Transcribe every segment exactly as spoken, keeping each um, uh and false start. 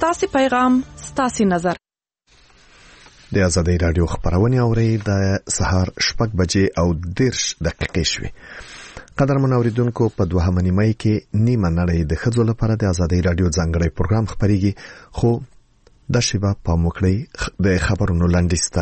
ستاسو پیغام ستاسو نظر. د ازادي رادیو خبرونه اوري د سهار شپږ بجې او دیرش دقیقې شوي. قدرمن اوریدونکو په دوهمه نیمه کې نیمه نړۍ د ښځو لپاره د ازادي رادیو ځانګړی پروګرام خبريږي، خو د شیبه په موکړی د خبرونو لاندېسته.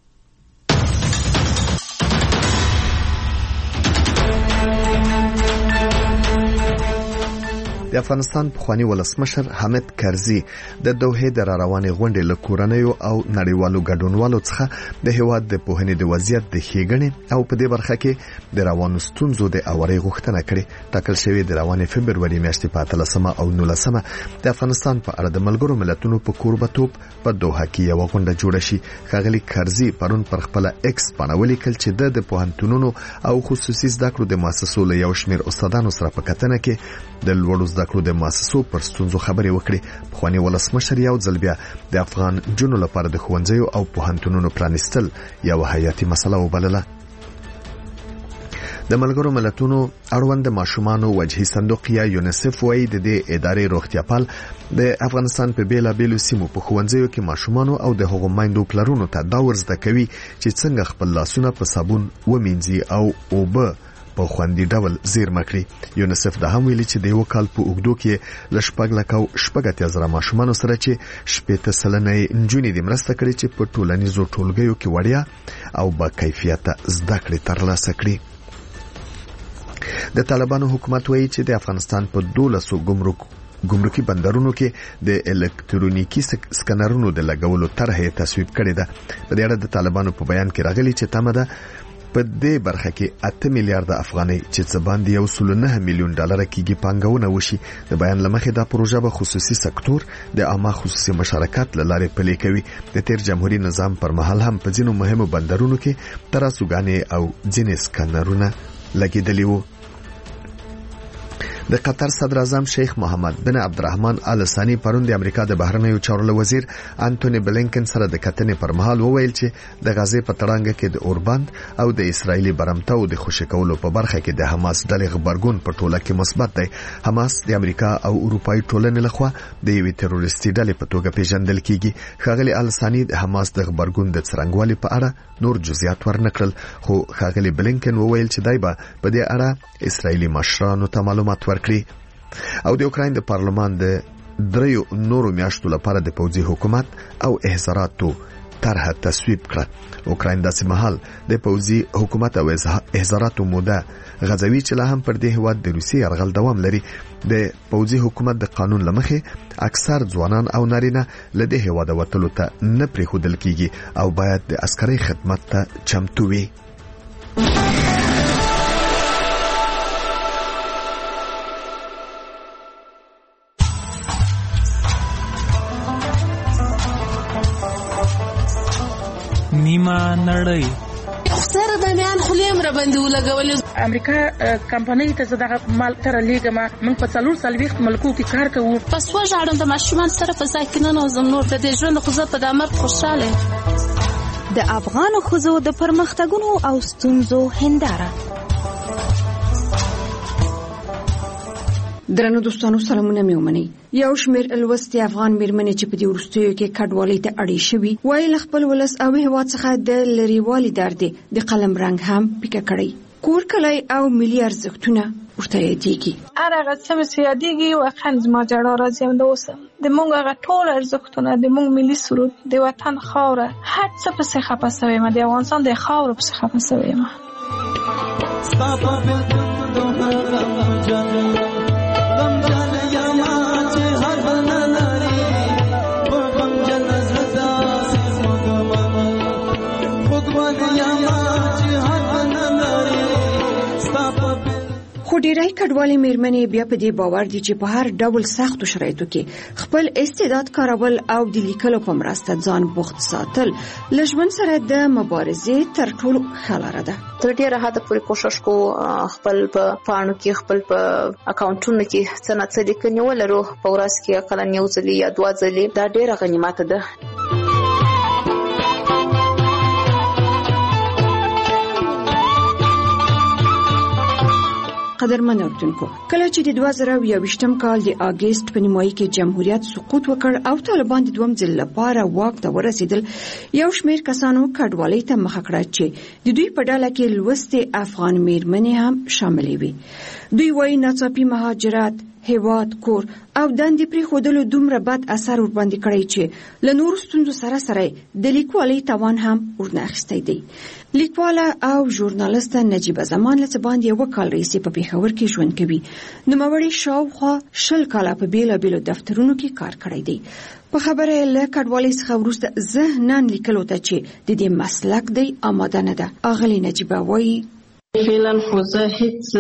د افغانستان پخوانی ولسمشر حامد کرزي د دوحې د روانې غونډې له کورنیو او نړیوالو ګډونوالو څخه د هیواد د پوهنې د وضعیت د ښېګڼې او په دې برخه کې د روانو ستونزو د اوري غوښتنه کړې. ټاکل شوی د روانې فبرवरी میاشتې په اتلسمه او نولسمه د افغانستان په اړه د ملګرو ملتونو په کوربتوب په دوحه کې یو غونډه جوړه شي. ښاغلي کرزي پرون پر خپل ایکس باندې ولیکل چې د پوهنتونونو او خصوصي زده کړو د مؤسسو له یو شمېر استادانو سره په کتنه کې د لوړو زده کړو د مؤسسو پر ستونزو خبرې وکړي. پخوانی ولسمشر یو ځل بیا د افغان جنو لپاره د ښوونځیو او پوهنتونونو پرانیستل یو حیاتي مسله وبلله. د ملګرو ملتونو اړوند ماشومانو وجهي صندوق یا یونیسف وايي د دې ادارې روغتیاپال د افغانستان په بیلا بیلو سیمو په ښوونځیو کې ماشومانو او د هغو مایندو پلرونو ته دا ورزده کوي چې څنګه خپل لاسونه په صابون ومینځي او اوبه په خوندي ډول زیرمه کړي. یونیسف دا هم ویلي چې د یو کال په اوږدو کې ل شپږ لک او شپږ اتیا زره ماشومانو سره چې شپږ سلنه نجونې د مرسته کړي چې په ټولنیزو ټولګیو کې وړیا او با کیفیته زده کړې ترلاسه کړي. د طالبانو حکومت وایي چې د افغانستان په دولسو ګمرک ګمرکي بندرونو کې د الکترونیکی سکانرونو د لګولو طرحه تصویب کړې ده. په دې اړه د طالبانو په بیان کې راغلي چې تمه ده په دې برخه کې اته میلیارډ افغانۍ چې څه باندې یو سل نه میلیون ډالر کېږي پانګونه وشي. د بیان لمخې دا پروژه به خصوصي سکتور د عامه خصوصي مشارکت لاره پلي کوي. د تیر جمهوریت نظام پر مهال هم په ځینو مهمو بندرونو کې تراسوګانې او ځینې سکانرونه لګیدلي وو. د قطر صدر اعظم شیخ محمد بن عبدالرحمن آل ثانی پرون د امریکا د بهرنیو چارو وزیر انټونی بلینکن سره د کتنې پر مهال وویل چې د غزې په تړانګه کې د اوربند او د اسرایلی برمتو د خوشی کولو په برخه کې د حماس ډلې خبرګون په ټوله کې مثبت دی. حماس د امریکا او اروپאי ټولنې لخوا د یوې تروریستي ډلې په توګه پیژندل کیږي. ښاغلي آل ثانی د حماس د خبرګون د څرنګوالي په اړه نور جزئیات ورنکړل، خو ښاغلي بلینکن وویل چې دای به په دې اړه اسرایلی مشرانو ته معلومات ورکړي. او د اوکراین د پارلمان د دریو نورو میاشتو لپاره د پوځي حکومت او احزاراتو طرح تصویب کړه. اوکراین داسې مهال د پوځي حکومت او احزاراتو موده غزوي چې لا هم پر دې هواد د روسي یرغل دوام لري. د پوځي حکومت د قانون لمخې اکثر ځوانان او نارینه له دې هواد وتلو ته نه پریښودل کیږي او باید د عسکري خدمت ته چمتو وي. نیمه نړۍ سره د میان خلیم را باندې ولګولې. امریکا کمپنۍ ته زداغه مال تر لیګما من په څلور سلويخت ملکو کې کار کوو. پس وژاړم د ماشومان سره په ځای کې نه نوزم نور د دې ژوند خو زه په دامر خوشاله. د افغان ښځو د پرمختګونو او ستونزو هنداره. درنو دوستانو سلامونه مې ومنئ. یو شمېر الوستي افغان میرمنې چې په دې وروستیو کې کډوالۍ ته اړې شوي وایي له خپل ولس او هېواد څخه د لرېوالي درد د قلم رنګ هم پیکه کړی. کور کلی او ملي ارزښتونه ورته یادېږي. هر هغه څه مې یادېږي واقعا زما ژړا راځي. همدا اوس د موږ هغه ټول ارزښتونه د موږ ملي سرود د وطن خاوره هر څه پسې خفه شوی یم. د افغانستان د خاورو پسې خفه شوی یم. خو ډیری کډوالي میرمنې بیا په دې باور دي چې په هر ډول سختو شرایطو کې خپل استعداد کارول او د لیکلو په مرسته ځان بوخت ساتل له ژوند سره د مبارزې تر ټولو ښه لاره ده. تر ډیره حده پورې کوشش کوو خپل په پاڼو کې خپل په اکاونټونو کې څه نه څه لیکنې ولرو. په ورځ کې اقلا یو ځلې یا دوه ځلې دا ډیره غنیمت ده. قدرمن اردوونکو کله چې د دوه زره یوویشتم کال د اگست په نیمایي کې جمهوریت سقوط وکړ او طالبان د دوم ځل لپاره واک ته ورسېدل، یو شمېر کسانو کډوالۍ ته مخه کړه چې د دوی په ډله کې لوستې افغان میرمنې هم شاملې وي. دوی وایي ناڅاپي مهاجرت، هیواد، کور او دندې پرې خودلو دومره بد اثر ور باندې کړی چې له نورو ستونزو سره سره د لیکوالۍ توان هم ورنه اخیستی دی. لیکواله او ژورنالیسته نجیبه زمان له څه باندې یو کال راهیسې په پېښور کې ژوند کوي. نوموړې شاوخوا شل کاله په بېلابېلو دفترونو کې کار کړی دی. په خبره له کډوالۍ څخه وروسته زه نن لیکلو ته چې د دې مسلک دی آماده نه ده. اغلې نجیبه وایي فعلا خو زه هیڅ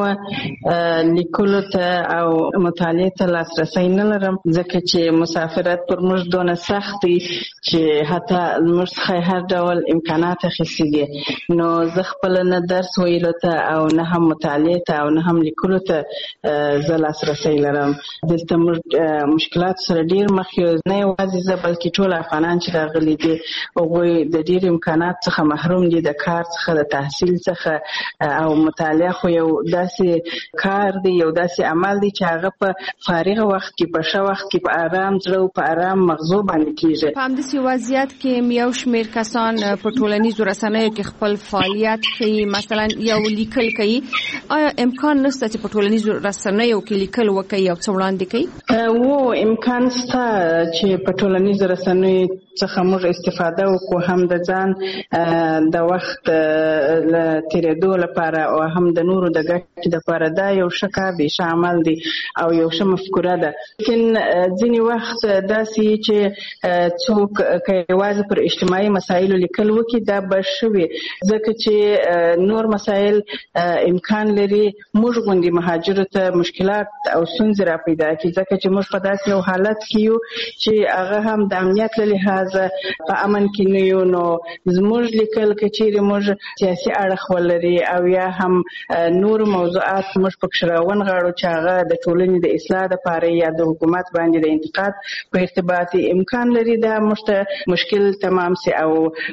نوع لیکلو ته او مطالعې ته لاسرسی نه لرم، ځکه چې مسافرت پر موږ دونه سخت دی چې حتی موږ څخه هر ډول امکانات اخیستي دي. نو زه خپله نه درس ویلو ته او نه هم مطالعې ته او نه هم لیکلو ته زه لاسرسی لرم. دلته موږ مشکلات سره ډېر مخ یو، نه یوازې زه بلکې ټول افغانان چې راغلي دي هغوی د ډېر امکانات څخه محروم دي، د کار څخه، د تحصیل څخه. او مطالعه خو یو داسې کار دی، یو داسې عمل دی چې هغه په فارغه وخت کې، په ښه وخت کې، په آرام زړه او په آرام مغزو باندې کېږي. په همداسې وضعیت کې یو شمېر کسان په ټولنیزو رسنیو کې خپل فعالیت کوي، مثلا یو لیکل کوي. آیا امکان نشته چې په ټولنیزو رسنیو کې لیکل وکړي او څه وړاندې کوي؟ و امکان شته چې په ټولنیزو رسنیو څخه موږ استفاده وکړو، هم د ځان د وخت له تېرېدو لپاره او هم د نورو د ګټې لپاره. دا یو ښه کار دی، ښه عمل دی او یو ښه مفکوره ده. لیکن ځینې وخت داسې چې څوک که یوازې پر اجتماعي مسایلو لیکل وکړي دا به ښه وي، ځکه چې نور مسایل امکان لري موږ غوندې مهاجرو ته مشکلات او ستونزې را پیدا کړي، ځکه چې موږ په داسې یو حالت کې یو چې هغه هم د امنیت له لحاظه په امن کې نه یو. نو زموږ لیکل که چیرې موږ سیاسي اړخ ولري او یا هم نور موضوعات موږ پکې راونغاړو چې هغه د ټولنې د اصلاح لپاره یا د حکومت باندې د انتقاد په ارتباط امکان لري، دا موږ ته مشکل تمام سي او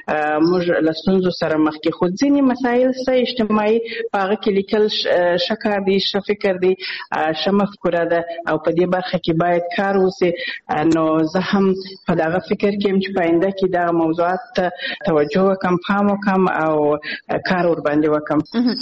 موږ له ستونزو سره مخ کې. خو ځینې مسایل سه اجتماعي په هغه کې لیکل ښه کار دی، ښه فکر دی، ښه مفکوره ده او په دې برخه کې باید کار وسي. نو زه هم په دغه فکر کې یم چې په آینده کې دغه موضوعات ته توجه وکړم، پام وکړم او کار ور باندې وکړم.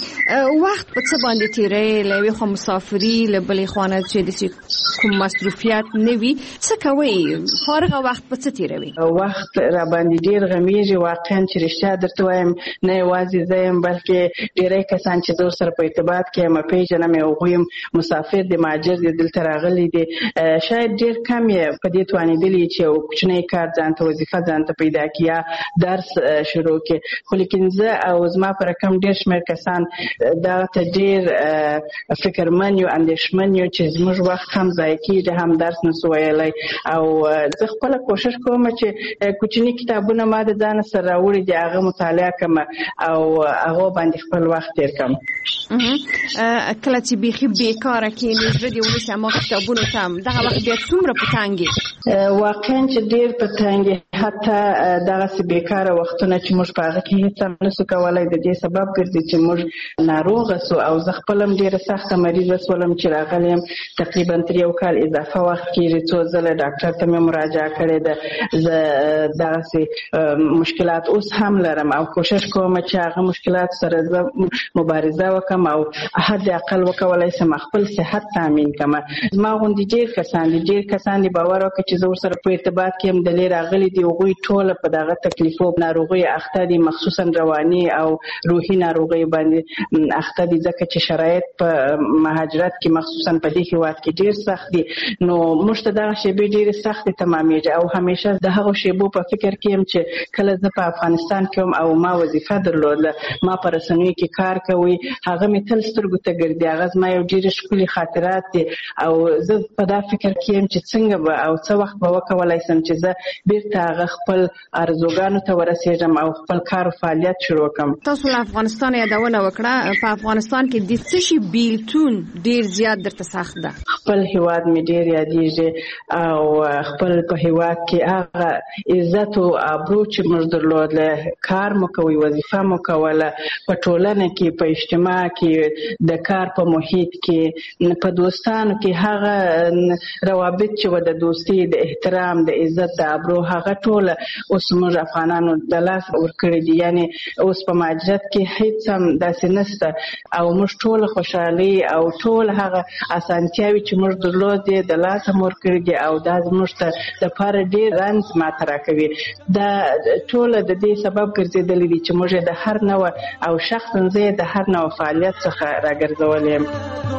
وخت په څه باندې تیرې؟ له یوې خوا مسافري، له بلې خوا نه چې د کوم مصروفیات نه وي، څه کوئ؟ فارغه وخت په څه تیروئ؟ وخت را باندې ډېر غمیږي واقعا چې رښتیا درته وایم. نه یوازې زه یم بلکې ډېری کسان چې زه ورسره په ارتباط کې یم پېژنم، هغوی هم مسافر دي، مهاجر دي، دلته راغلي دي. شاید ډېر کم یې په دې توانېدلي چې یو کوچنی کار ځان ته، وظیفه ځان ته پیدا کړي یا درس شروع کړي. خو لیکن زه او زما په رقم ډېر شمېر کسان دا ته ډېر فکرمن یو، اندېښمن یو چې زموږ وخت هم ضایع کېږي، هم درس نسو ویلی. او زه خپله کوشش کوم چې کوچني کتابونه ما د ځانه سره راوړي دي هغه مطالعه کړم او هغو باندې خپل وخت تېر کړم. کله چې بیخي بېکاره کښېنې زړه دې ونیسي هماغه کتابونو ته هم، دغه وخت بیا څومره په تنګ یې؟ واقعا چې ډېر په تنګ یې، حتی دغسې بېکاره وختونه چې موږ په هغه کې هېڅ هم نسو کولی د دې سبب ګرځي چې موږ ناروغه سو. او زه خپله هم ډېره سخته مریضه سولم چې راغلی یم تقریبا تر یو کال اضافه وخت کېږي، څو ځله ډاکټر ته مې مراجعه کړې ده. زه دغسې مشکلات اوس هم لرم او کوشش کوم چې هغه مشکلات سره زه مبارزه وکړم او حد اقل وکولی شم خپل صحت تامین کړم. زما غوندې ډېر کسان دي، ډېر کسان دي، باور وکړه چې زه ورسره په ارتباط کې یم، د لرې راغلي دي، هغوی ټوله په دغه تکلیفو ناروغیو اخته دي، مخصوصا رواني او روحي ناروغیو باندې اخته دي، ځکه چې شرایط په مهاجرت کې مخصوصا په دې هېواد کې ډېر سخت دي. نو موږ ته دغه شیبې ډېرې سختې تمامېږي او همیشه د هغو شیبو په فکر کې یم چې کله زه په افغانستان کې وم او ما وظیفه درلوده، ما په رسنیو کې کار کوي، هغه مې تل سترګو ته ګرځي، هغه زما یو ډېرې ښکلي خاطرات دي او زه په دا فکر کې یم چې څنګه به او څه وخت به وکولی شم چې زه بېرته هغه خپل ارزوګانو ته ورسېږم او خپل کار او فعالیت شروع کړم. تاسو له افغانستان یادونه وکړه، په افغانستان کې د څه شي بیلتون ډیر زیات درته سخت ده؟ خپل هیواد مې ډیر یادېږي او خپل په هیواد کې هغه عزت او ابرو چې موږ درلود، کار مو کوي، وظیفه مو کوله، په ټولنه کې، په اجتماع کې، د کار په محیط کې، په دوستانو کې هغه روابط چې و د دوستي، د احترام، د عزت، د ابرو، هغه ټول اوس موږ افغانانو د لاس ورکړي دي. یعنی اوس په مهاجرت کې هیڅ هم داسې نشته او موږ ټول خوشحالي او ټول هغه اسانتیاوي چې موږ درلودې د لاس هم ورکړي دي او دا زموږ ته دپاره ډېر رنځ ماته راکوي. دا ټوله د دې سبب ګرځېدلي دي چې موږ د هر نوع او شخصا زه د هر نوع فعالیت څخه راګرځولې یم.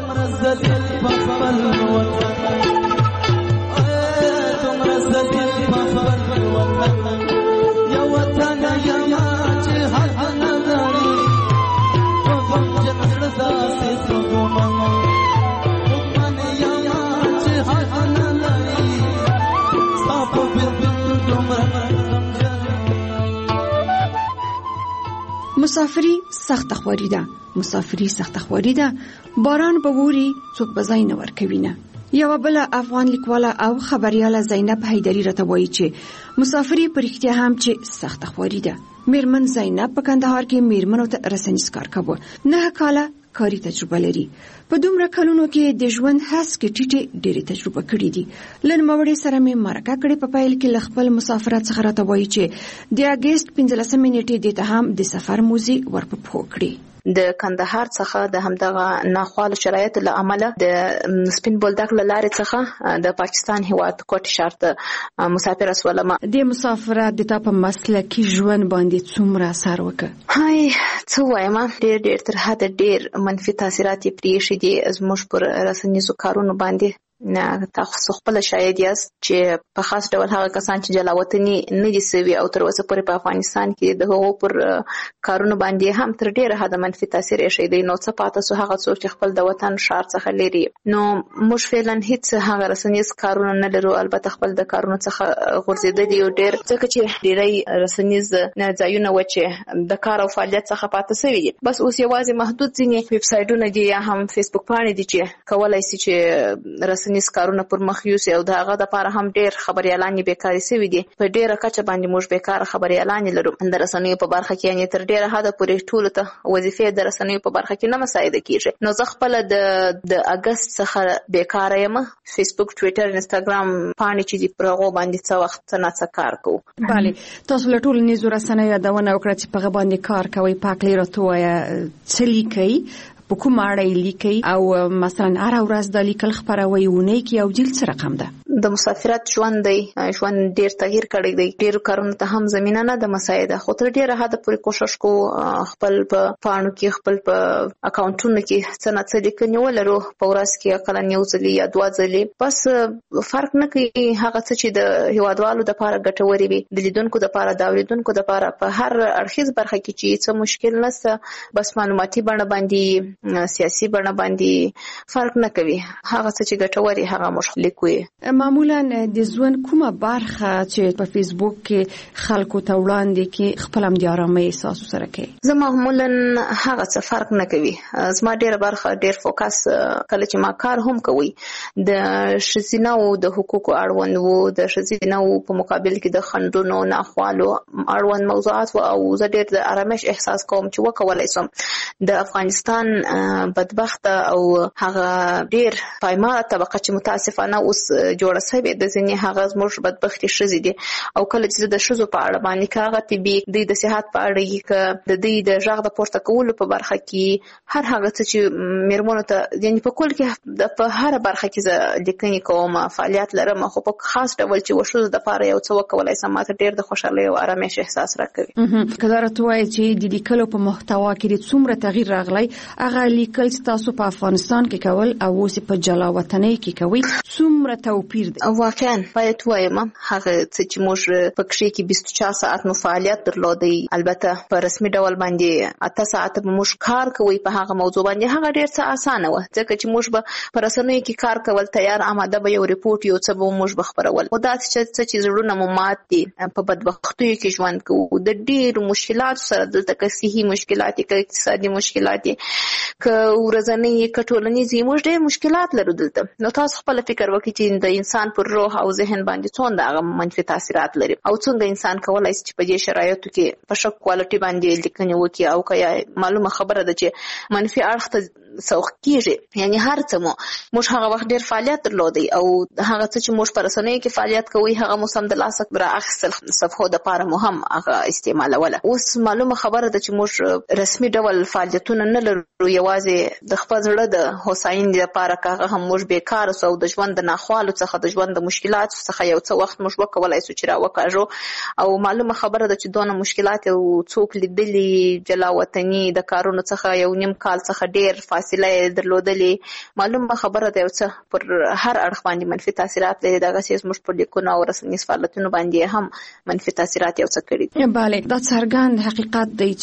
مسافری سخت خواري ده، مسافری سخت خواري ده، باران به ووري څوک به ځای نه ورکوي نه. یوه بله افغان لیکواله او خبریاله زینب حیدري راته وایي چې مسافري په رښتیا هم چې سخته خواري ده. میرمن زینب په کندهار کې میرمنو ته رسنیز کار کوه، نه کاله کاري تجربه لري. په دومره کلونو کې د ژوند هسکې ټیټې ډېرې تجربه کړې دي. له نوموړې سره مې مرکه کړې. په پیل کې له خپل مسافرت څخه راته وایي چې د اګست پنځلسمې نیټې دې ته هم د سفر موزې ور په پښو کړې. د کندهار څخه د همدغه ناخوالو شرایطو له امله د سپین بولدک له لارې څخه د پاکستان هیواد کوټ ښار ته مسافره شولم. د مسافرت د تا په مسلکي ژوند باندې څومره اثر وکړ؟ هاي څه وایم، ډېر ډېر تر حده ډېر منفي تاثیرات یې پرېښي دي زموږ پر رسنیزو کارونو باندې. نه تاسو خپل شاید یاست چې په خاص ډول هغه کسان چې جلا وطني نه دي سوي او تر اوسه پورې په افغانستان کې د هغو پر کارونو باندې هم تر ډېره حده منفي تاثیر یې دی. نو څه پاته سو هغه څوک چې خپل د وطن ښار څخه لري. نو موږ فعلا هیڅ هغه رسنیز کارونه نه لرو، البته خپل د کارونو څخه غورځېدلي یو ډېر، ځکه چې ډېری رسنیز ځایونه و چې د کار او فعالیت څخه پاته سوي دي. بس اوس یوازې محدود ځینې ویب سایټونه دي یا هم فیسبوک پاڼې دي چې کولی سي چې رسنیز نس کارونه پر مخ یوسي او د هغه لپاره هم ډېر خبريالان بیکاري سوي دي. په ډېره کچه باندې موږ بیکاره خبريالان لرو. د رسنیو په برخه کې یعنی تر ډېره حده پورې ټول ته وظیفې د رسنیو په برخه کې نه مساعده کیږي. نو زه خپل د د اگست څخه بیکاره یم. فیسبوک، ټوئیټر، انستګرام پاڼې چې دی پر هغه باندې څه وخت نه څه کار کوو. بله، تاسو له ټولو نيزو رسنیو یادونه وکړه چې په هغه باندې کار کوي. پاکلی راته وایه څه لیکئ، په کوم اړه لیکي او مثلا هر ورځ د لیکل خبروي ونی کې او جلد سره کم ده. د مسافرت ژوند دی، ژوند ډیر تغییر کړی دی. ډیر کارونه ته هم زمينه نه د مساعده، خو تر ډیره حد پورې کوشش کو خپل په پاڼو کې، خپل په اکاونټونو کې څه نه څه لیکنې ولرو. په ورځ کې اقل یو ځلې یا دوه ځلې، بس فرق نه کوي. هغه څه چې د هیوادوالو د لپاره ګټوري وي، د لیدونکو د لپاره، د اوریدونکو د لپاره، په هر اړخیز برخه کې چې څه مشکل نشته، بس معلوماتي بڼه باندې، سیاسي بڼه باندې فرق نه کوي. هغه څه چې ګټوري هغه موږ لیکو. معمولا د ژوند کومه برخه چې په فیسبوک کې خلکو ته وړاندې کې خپل هم د آرامۍ احساس سره کوي؟ زه معمولا هغه څه فرق نه کوي. زما ډیره برخه ډیر فوکس کله چې ما کار هم کوي د ښځینه او د حقوقو اړوند وو، د ښځینه په مقابل کې د خنډونو، ناخوالو اړوند موضوعات وو، او زه ډیر د آرامش احساس کوم چې وکولای شم د افغانستان بدبخت او هغه ډیر پایمال طبقه چې متاسفانه اوس جوړه سوي د ځینې هغه زموږ بدبختي ښځې دي. او کله چې د ښځو په اړه باندې کاغه طبي د د صحت په اړه کې د دې د ژغ د پورته کولو په برخه کې هر هغه څه چې میرمنو ته یعنی په کول کې د په هر برخه کې ز لیکنې کوم، فعالیت لرم، خو په خاص ډول چې وشو د لپاره یو څه وکولای سم، ماته ډیر د خوشحالۍ او آرامش احساس راکوي. کله راته وایي چې د لیکلو په محتوا کې څومره تغییر راغلی، هغه لیکل تاسو په افغانستان کې کول او اوس په جلا وطنۍ کې کوي، څومره توپیر ډیر دی. واقعا باید وایم هغه څه چې موږ په کښې کې بیست و چهار ساعت مو فعالیت درلودی، البته په رسمي ډول باندې اته ساعت به موږ کار کوي په هغه موضوع باندې. هغه ډیر څه اسانه و ځکه چې موږ به په رسنیو کې کار کول، تیار آماده به یو ریپورت یو څه به موږ به خپرول. خو دا څه چې زړونه مو مات دي، په بدبختیو کې ژوند کوو، د ډېرو مشکلاتو سره دلته که صحي مشکلات دي، که اقتصادي مشکلات دي، که ورځنی که ټولنیز، موږ ډېر مشکلات لرو دلته. نو تاسو خپل فکر وکړئ چې د انسان پر روح او ذهن باندې څومره هغه منفي تاثیرات لري، او څنګه انسان کولای شي چې په دې شرایطو کې په ښه کوالټي باندې لیکنې وکړي، او که معلومه خبره ده چې منفي اړخ ته سوق کیږي. یعنی هر څه مو موږ هغه وخت ډیر فعالیت درلودی، او هغه څه چې موږ په رسنیو کې فعالیت کوي هغه مو سم د لاسه را اخیستل، صفحو د پاره مو هم هغه استعمالوله. اوس معلومه خبره ده چې موږ رسمي ډول فعالیتونه نه لرو، یوازې د خپل زړه د هوساینې لپاره که هم موږ بیکاره سو، د ژوند د ناخوالو څخه، د ژوند د مشکلاتو څخه یو څه وخت موږ وکولای سو چې را وکاږو. او معلومه خبره ده چې دونه مشکلات یو څوک لیدلي جلا وطني د کارونو څخه یو نیم کال څخه ډیر فاصله درلودلې. معلومه خبره ده یو څه پر هر اړخ باندې منفي تاثیرات لري. دغه څه موږ په لیکونو او رسنیز فعالیتونو باندې هم منفي تاثیرات یو څه کړي دي. بله، دا څرګند حقیقت دی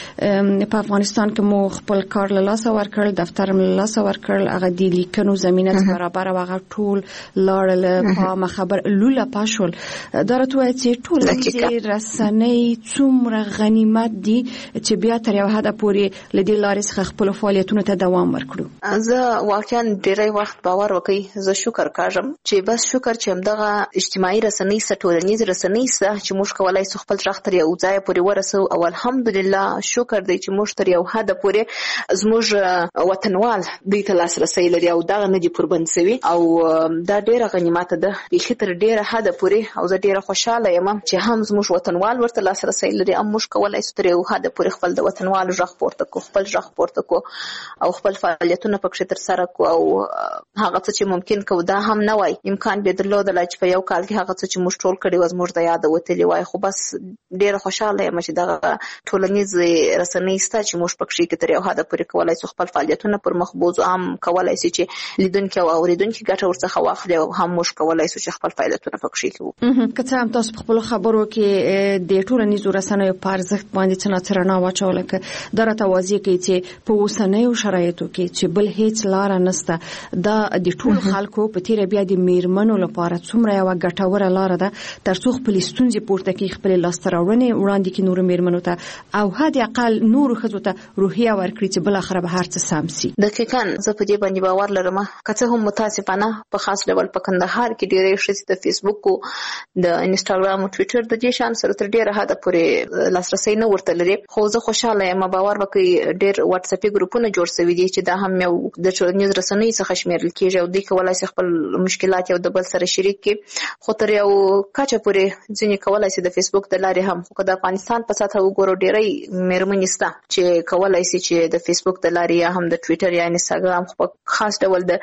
چې په افغانستان کې مو خپل کار له لاسه ورکړل، دفتر له لاسه ورکړل، هغه د لیکنو زمینه برابر او هغه ټول لاړل په مخبر لوله پاشول. دا راته وایي چې ټول د رسنۍ څومره غنیمت دي چې بیا تر یو حده پورې له دې لارې څخه خپل فعالیتونو ته دوام ورکړو. زه واقعا ډېری وخت باور وکړئ، زه شکر کاږم چې بس شکر چې همدغه اجتماعي رسنۍ سه، ټولنیز رسنۍ سه چې موږ کولای سو خپل غږ تر یو ځای پورې ورسو. او الحمدلله شکر دی چې موږ تر یو حده پورې زموږ وطنوال دوی ته لاسرسی لري او دغه نه دي پربند سوي، او دا ډېره غنیمت ده بیخي تر ډېره حده پورې. او زه ډېره خوشحاله یم چې هم زموږ وطنوال ورته لاسرسی لري، هم موږ کولای سو تر یو حده پورې خپل د وطنوالو غږ پورته کړو، خپل غږ پورته کړو او خپل فعالیتونه پکې تر سره کو. او هغه څه چې ممکن کو دا هم نه وای امکان به درلودل چې په یو کال کې هغه څه چې موږ ټول کړي و زموږ د یاد وتلی وای. خو بس ډېر خوشاله یم چې دغه ټولنیز رسنۍ ستا چې موږ پکې کې تر یو حد پورې کولای سو خپل فعالیتونه پر مخ بوزو، هم کولای سي چې لیدونکو او اوریدونکو ګټه ورڅخه واخلي، او هم موږ کولای سو چې خپل فعالیتونه پکې کوو. که څه هم تاسو په خپل خبرو کې د ټولنیز رسنیو په ارزښت باندې څه څرنا واچول، که درته واضح کوي چې په اوسنیو شرایطو کې چې بل هیڅ لار نشته، دا د ټول خلکو په تیر بیا د میرمنو لپاره څومره یو ګټوره لار ده ترڅو خپل ستونزې پورته کړي، خپل لاستراوړنې وړاندې کړي نور میرمنو ته، او حد اقل نور ښځو ته روحیه ورکړي چې بل اخر به هر څه سم شي. دقیقاً زه په دې باندې باور لرم. که څه هم متاسفانه په خاص ډول په کندهار کې ډېرې ښځې د فیسبوک او د انسټاګرام او ټویټر د دې شان سره تر ډېره حده پورې لاسرسی نه ورته لري. خو زه خوشاله یم، باور وکړئ ډېر واتس اپي ګروپونه جوړ شوي دي چې دا هم یو د ټولنیز رسنیو څخه شمیرل کېږي، او دوی کولای شي خپل مشکلات یو د بل سره شریک کړي. خو تر یو کچه پورې ځینې کولای شي د فیسبوک د لارې هم، خو د افغانستان په سطح وګورو ډېری میرمنې شته چې کولای شي چې د فیسبوک د لارې یا هم د ټویټر یا انسټاګرام په خاص ډول د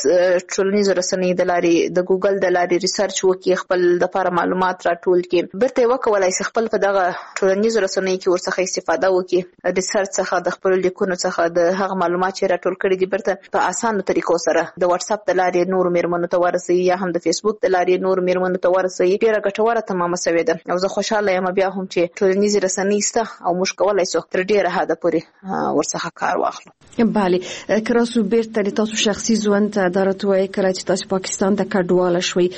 ټولنیز رسنیو د لارې د ګوګل د لارې ریسرچ وکړي، خپل د لپاره معلومات راټول کړي، برته وکولای شي خپل په دغه ټولنیز رسنیو کې ورڅخه استفاده وکړي، ریسرچ څخه د خپل لیکونو څخه د هغه معلومات چې راټول کړي دي برته په اسانه طریقو سره د واتس اپ د لارې نور میرمنو ته ورسوي، یا هم د فیسبوک د لارې نور میرمنو ته ورسوي. ډیره ګټوره تمامه شوې ده، او زه خوشاله یم بیا هم چې ټولنیز رسنۍ سته او موږ کولای شو تر ډیره حده پورې ورڅخه کار واخلو. بله، کراسو بیرته د تاسو شخصي ژوند ته درته وایي کله چې تاسو پاکستان ته کډواله شوي،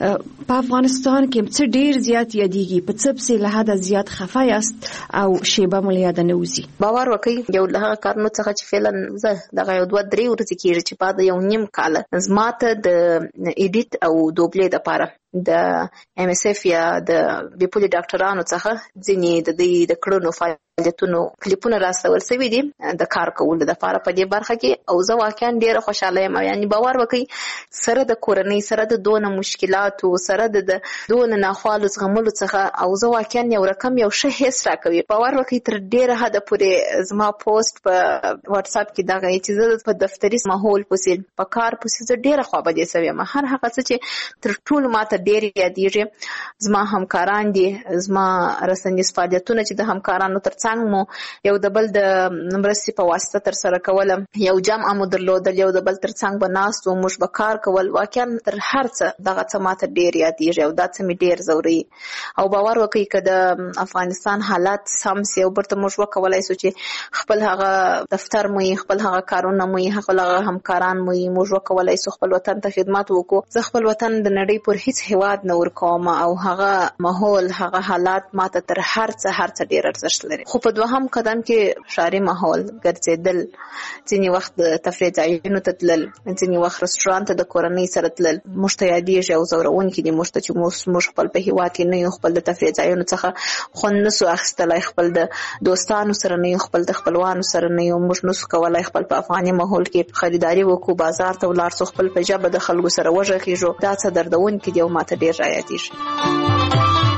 په افغانستان کې څه ډیر زیات یادېږي، په څه پسې له حده زیات خفه یاست او شیبه مو له یاده نه وځي؟ باور وکړئ یو له هغه کارونو څخه چې فعلا زه دغه یو دوه درې ورځې کېږي چې بعد یو نیم کال زما ته د ایډیټ او دوبلې دپاره د ام اس اف یا د بیپولي ډاکټرانو څخه ځینې د دې د کړنو فعالیتونو کلیپونه راستول شوي دي د کار کولو دپاره په دې برخه کې، او زه واقعا ډېره خوشحاله یم. یعنې باور وکړئ سره د کورنۍ سره د دونه مشکلاتو سره د دونه ناخوالو زغملو څخه، او زه واقعا یو رقم یو ښه حس راکوي. باور وکړئ تر ډېره حده پورې زما پوسټ په واتس اپ کې دغه چې زه په دفتري ماحول پسې په کار پسې زه ډېره خوابدې شوې یم. هر هغه څه چې تر ټولو ماته ډېر یادېږي. زما همکاران دي، زما رسنیز فعالیتونه چې د همکارانو ترڅنګ مو یو د بل د مرستې په واسطه ترسره کولم، یو جمع مو درلودل، یو د بل ترڅنګ به ناست وو، موږ به کار کول. واقعا تر هر څه دغه څه ماته ډېر یادېږي او دا څه مې ډېر ځوروي. او باور وکړئ که د افغانستان حالات سم سي او برته موږ وکولای سو چې خپل هغه دفتر مو یې، خپل هغه کارونه مو یې، خپل هغه همکاران مو یې، موږ وکولای سو خپل وطن ته خدمت وکړو. زه خپل وطن د نړۍ پر هیڅ هیواد نه ورکوم او هغه ماحول، هغه حالات ماته تر هر څه هر څه ډېر ارزښت لري. خو په دوهم قدم کې ښاري ماحول ګرځېدل، ځینې وخت د تفریح ځایونو ته تلل، ځینې وخت رسټورانټ ته د کورنۍ سره تلل موږ ته یادېږي او ځورونکي دي موږ ته چې موږ خپل په هیواد کې نه یو، خپل د تفریح ځایونو څخه خوند نسو اخیستلی، خپل د دوستانو سره نه یو، خپل د خپلوانو سره نه یو، موږ نسو کولای خپل په افغاني ماحول کې خریداري وکړو، بازار ته ولاړ سو، خپل په ژبه د خلکو سره وغږېږو. دا څه دردونکي دي او ماته ډېر رایادېږي.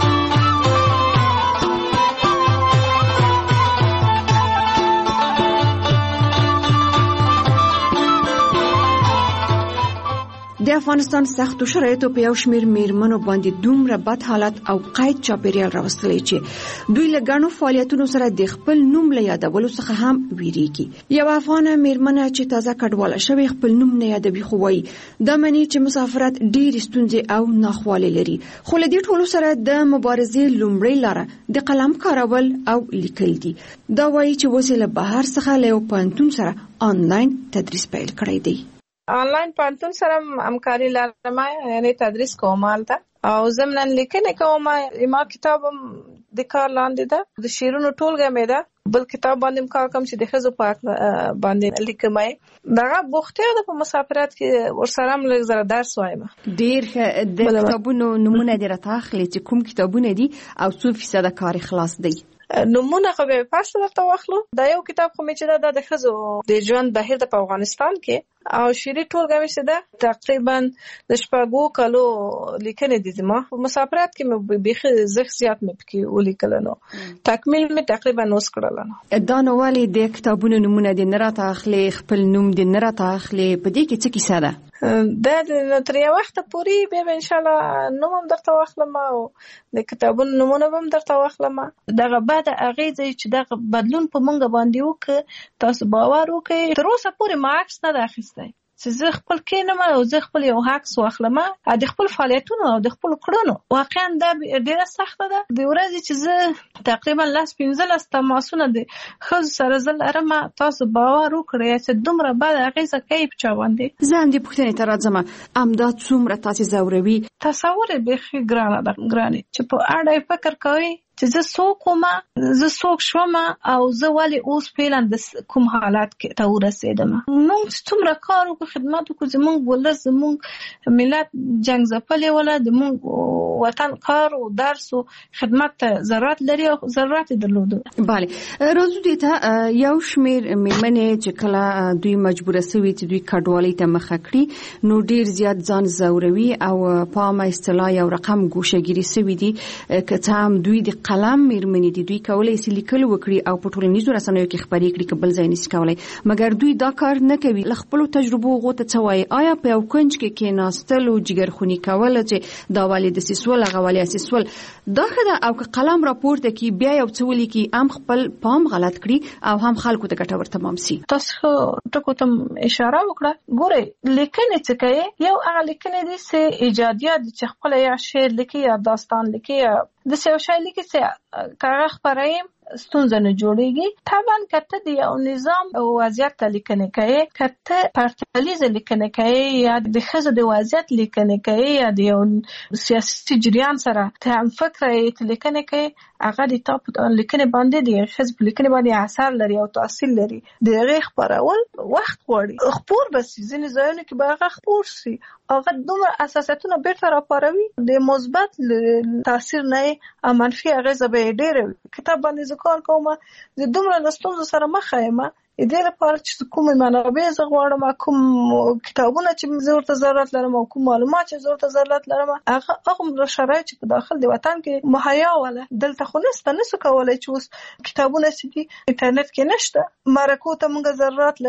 د افغانستان سختو شرایطو په یو شمېر میرمنو باندې دومره بد حالت او قید چاپیریال راوستلی چې دوی له ګڼو فعالیتونو سره د خپل نوم له یادولو څخه هم ویریږي. یو افغانه میرمنه چې تازه کډواله شوې خپل نوم نه یادوي، خو وایي دا معنی چې مسافرت ډېرې ستونزې او ناخوالې لري. خو له دې ټولو سره د مبارزې لومړۍ لاره د قلم کارول او لیکل دي. دا وایي چې اوس له بهر څخه له یو پوهنتون سره آنلاین تدریس پیل کړی دی. آنلاین پوهنتون سره همکاري لرم، یعنی تدریس کوم هلته او ضمناً لیکنه کوم. ما کتاب د کار لاندې ده، د شعرونو ټولګه مې ده، بل کتاب باندې کار کوم چې د ښځو په باندې لیکم. دغه بوختیا ده په مسافرت کې ورسره هم لږ زره درس وایم. ډېر د کتابونو نمونه دې راته اخلي چې کوم کتابونه دي او څو فیصده کار خلاص دی؟ نمونه خو به پاس درته واخلو. دا یو کتاب خو مې چې دا د ښځو د ژوند بهیر د په افغانستان کې او شعري ټولګه مې چې ده تقریبا د شپږو کالو لیکنې دي. زما په مسافرت کې مې بیخي زښت زیات مې پکې ولیکل، نو تکمیل مې تقریبا اوس کړل. دا نو ولې د کتابونو نمونه دې نه راته اخلي، خپل نوم دې نه راته اخلي؟ په دې کې څه کیسه ده؟ دا د تر یو وخته پورې بیا به انشاءالله نوم هم درته واخلم او د کتابونو نومونه به هم درته واخلم. دغه بعد اغېزې چې دغه بدلون په موږ باندې وکړ، تاسو باور وکړئ تر اوسه پورې ما عکس نه ده اخیستی چې زه خپل کینم او زه خپل یو عکس واخلم د خپل فعالیتونو او د خپل کړنو. واقعا دا ډیره سخته ده. د ورځې چې زه تقریبا لس پنځلس تماسونه د ښځو سره زه لرم، تاسو باور وکړئ چې دومره بد اغېزه کوي په چا باندې. زه همدې پوښتنې ته راځم، همدا څومره تاسې ځوروي؟ تصور یې بیخي ګرانه ده، ګرانې چې په اړه یې فکر کوئ چې زه څوک وم، زه څوک شوم او زه ولې اوس فعلا د کوم حالات کې ته ورسېدم. موږ څومره کار وکړو، خدمت وکړو، زموږ ولس، زموږ ملت جنګ ځپلی وله، زموږ وطن کار او درس او خدمت ته ضرورت لري او ضرورت یې درلوده. بله، راځو دې ته یو شمېر میرمنې چې کله دوی مجبوره سوي چې دوی کډوالۍ ته مخه کړي، نو ډېر زیات ځان ځوروي او په عامه اصطلاح یو رقم ګوشهګیري سوي دي. که څه هم دوی د قلم میرمنې دي، دوی کولای شي لیکل وکړي او په ټولنیزو رسنیو کې خبرې کړي، که بل ځای نشي کولای، مګر دوی دا کار نه کوي. له خپلو تجربو هغو ته څه وایي؟ آیا په یو کنج کې کېناستل او جګرخوني کول چې دا ولې داسې سول هغه ولې هسې سول، دا ښه ده؟ او که قلم راپورته کړي بیا یو څه ولیکي، هم خپل پام غلط کړي او هم خلکو ته ګټور تمام سي. تاسو ټکو ته اشاره وکړه. ګورئ لیکنې چې کوي، یو هغه لیکنې دي چې ایجادیات دي چې خپله یا شعر لیکي یا داستان لیکي یا داسې یو شی لیکي چې که هغه خپروي ستونزه نه جوړیږي. طبعا که ته د یو نظام او وضعیت ته لیکنې کوي، که ته پرتلیزه لیکنې کوي یا د ښځو د وضعیت لیکنې کوي یا د یو سیاسي جریان سره ته هم فکره یې ته لیکنې کوي، هغه د تا په لیکنې باندې د ښځې په لیکنې باندې اثر لري او تاثیر لري. د هغې خپرول وخت غواړي، خپور به سي، ځینې ځایونو کې به هغه خپور سي، هغه دومره اساسیتونه بیرته راپاروي، د مثبت تاثیر نه او منفي اغېزه به یې ډېره وي. کتاب باندې زه کار کوم، د دومره له ستونزو سره مخه یم، د دې لپاره چې کوم منابع زه غواړم، کوم کتابونه چې زه ورته ضرورت لرم او کوم معلومات چې زه ورته ضرورت لرم، هغه هغومره شرایط چې په داخل د وطن کې مهیا وله. دلته خو نسته، نسو کولی چې اوس کتابونه چې دي انټرنیټ کې نشته. مرکو ته موږ ضرورت لرو،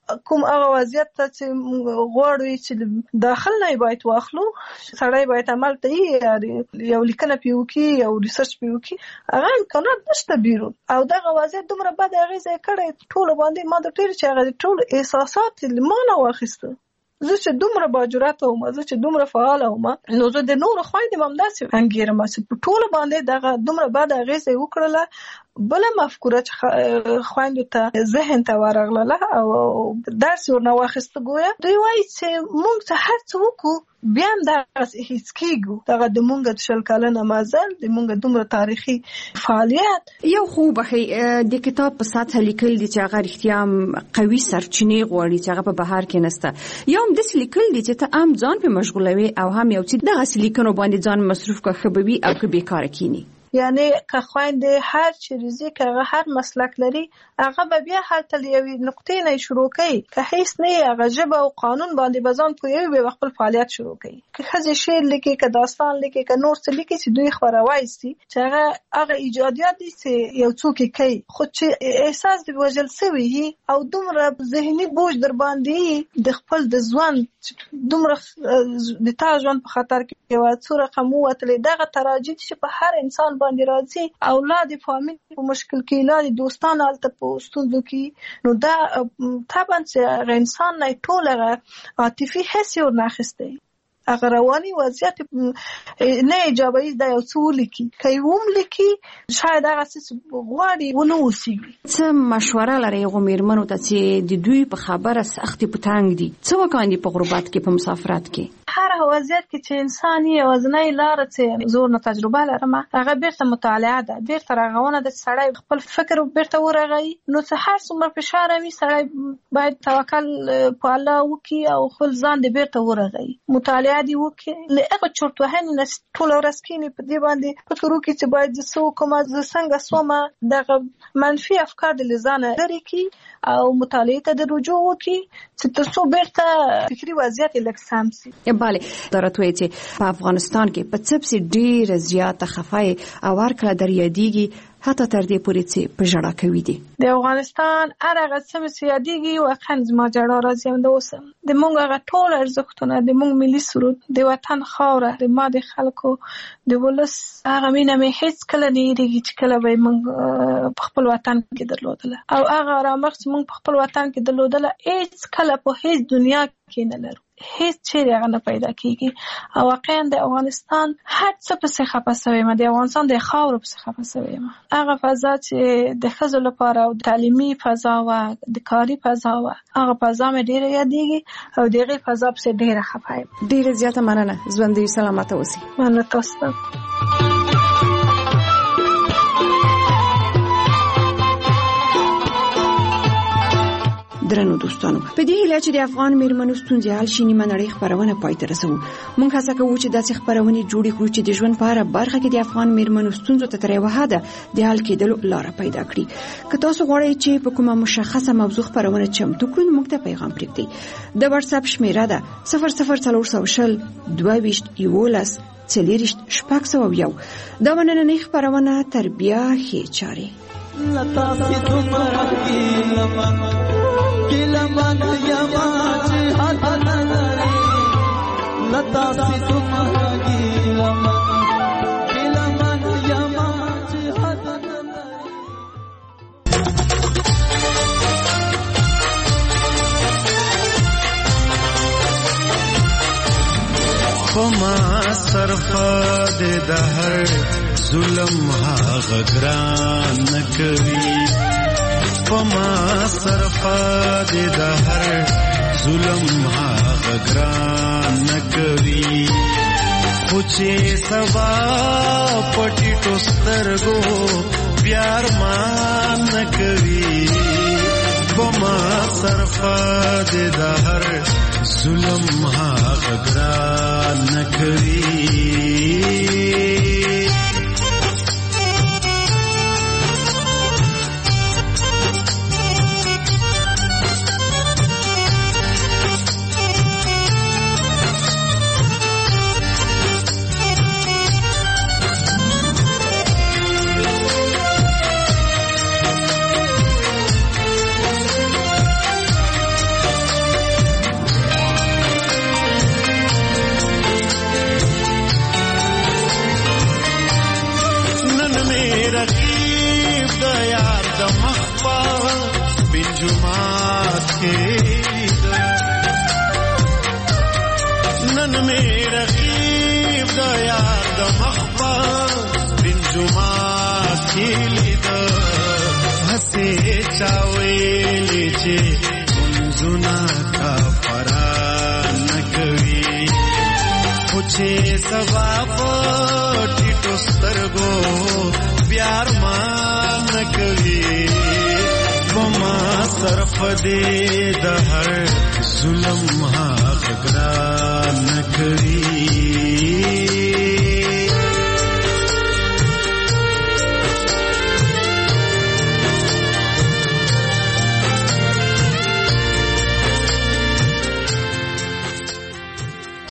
کوم هغه وضعیت ته چې غواړو چې داخل نه باید واخلو، سړی باید عمل ته یو لیکنه پیوکي یو ریسرچ پیوکي، هغه امکانات نشته بیرون. او دغه وضعیت دومره بد اغیزه کړی ټول باندې، ما د ټول چې هغه ټول احساسات ما نه واخیسته. زه چې دومره باجرات وم، زه چې دومره فعال وم، نو زه د نور خویندې هم داسې انګیرم چې په ټول باندې دغه دومره بد اغیزه وکړله. بل مفکوره چې خویندو ته ذهن ته ورغله او درس ورنه واخیسته، گویا دوی وایي چې موږ ته هر څه وکړو بیا هم دغسې هېڅ کېږو. دغه د موږ د شل کلنه مزل، د موږ دومره تاریخي فعالیت. یو خو بخې د کتاب په سطحه لیکل دي چې هغه رښتیا قوي سرچینې غواړي چې هغه په بهر کې نسته، یا هم داسې لیکل دي چې ته هم ځان پې مشغولوي او هم یو چې دغسې لیکنو باندې ځان مصروف که ښه به وي او که بېکاره کینی. یعنی که خویندې هر چیزی که هغه هر مسلک لري، هغه به بیا هلته له یوې نقطې نه شروع کوي. که هیڅ نه یې هغه ژبه او قانون باندې به ځان پوهوي، بیا خپل فعالیت شروع کوي. که ښځې شعر لیکي، که داستان لیکي، که نور څه لیکي چې دوی خپروای سي، چې هغه هغه ایجادیات دي چې یو څوک یې کوي، خو چې احساس د وژل سوي او دومره ذهني بوج در باندې د خپل د ژوند دومره د تا ژوند په خطر کې یو څو رقم ووتلی، دغه تراجید چې په هر انسان باندې راځي، اولاد فامیل په مشکل کې، اولاد دوستان هلته په ستونزو کې، نو دا طبعا چې هغه انسان نه ټول هغه عاطفي حس یې ورنه اخیستی، هغه رواني وضعیت نه ایجابوي، دا یو څه ولیکي. که یې هم لیکي شاید هغه څه غواړي ونه اوسېږي. څه مشوره لرئ هغو مېرمنو ته چې د دوی په خبره سختې په تنګ دي؟ څه وکاندي په غربت کې، په مسافرت کې؟ هر وضعیت کې چې انسان یوازینۍ لاره چې زور نه تجربه لرم، هغه بیرته مطالعه ده، بیرته رغونه ده، سړی خپل فکر بیرته ورغوي. نو چې هر څومره فشار وي، سړی باید توکل په الله وکړي او خپل ځان دې بیرته ورغوي، مطالعه دې وکړي. له هغه چورت وهنې نه ټوله ورځ کښېني په دې باندې فکر وکړي چې باید زه څه وکړم، زه څنګه سومه، دغه منفي افکار دې له ځانه لرې کړي او مطالعې ته د رجوع وکړي چې تر څو بیرته فکري وضعیت یې لږ سم سي. بله، درته وایي چې په افغانستان کې په څه پسې ډېره زیاته خفه او هر کله در یادېږي، حتی تر دې پورې چې په ژړا کوي دي. د افغانستان هر هغه څه مې چې یادېږي، واقعا زما ژړا راځي. همدا اوس د موږ هغه ټول ارزښتونه، د موږ ملي سرود، د وطن خاوره، د ما د خلکو د ولس هغه مینه مې هېڅ کله نه هېرېږي چې کله به یې موږ په خپل وطن کې درلودله، او هغه ارامښت چې موږ په خپل وطن کې درلودله هېڅ کله په هېڅ دنیا کې نه لرو، هیڅ چیرې هغه نه پیدا کیږي. او واقعا د افغانستان هر څه پسې خفه سوی یم، د افغانستان د خاورو پسې خفه سوی یم. هغه فضا چې د ښځو لپاره او تعلیمي فضا وه، د کاري فضا وه، هغه فضا مې ډېره یادېږي او د هغې فضا پسې ډېره خفه یم. ډېره زیاته مننه، ژوندي سلامته اوسئ. مننه تاسو ته. درنو دوستانو، په دې هیله چې د افغان میرمنو ستونزې حل شي، نیمه نړۍ خپرونه پای ته رسوو. موږ هڅه کوو چې داسې خپرونې جوړې کړو چې د ژوند په هره برخه کې د افغان میرمنو ستونزو ته تر یوه حده د حل کېدلو لاره پیدا کړي. که تاسو غواړئ چې په کومه مشخصه موضوع خپرونه چمتو کړو، نو موږ ته پیغام پرېږدئ. د واتساپ شمېره ده صفر صفر څلور سوه شل دوه ویشت یولس څلېرویشت شپږ سوه یو. دا نننۍ خپرونه تر بیا ښې چارې. لمن یماج حد نظری لتا سی تمہاری لمن لمن یماج حد نظری. فما صرفا دے دہر ظلم ها غگران نکوی، فما صرفا دے دہر ظلم ها غگران نکوی، خوچے سوا پٹی ٹوسترگو پیار مان نکوی، فما صرفا دے دہر ظلم ها غگران نکوی. نن مې رقیب د یار د مخبا بنجمات کېلی د هسې چاویلی چې منځونه کافران نه کوي خو چې سبا په ټیټو سترګو بیا ارمان نه کوي وما صرف دې د هر ظلم هغه ګران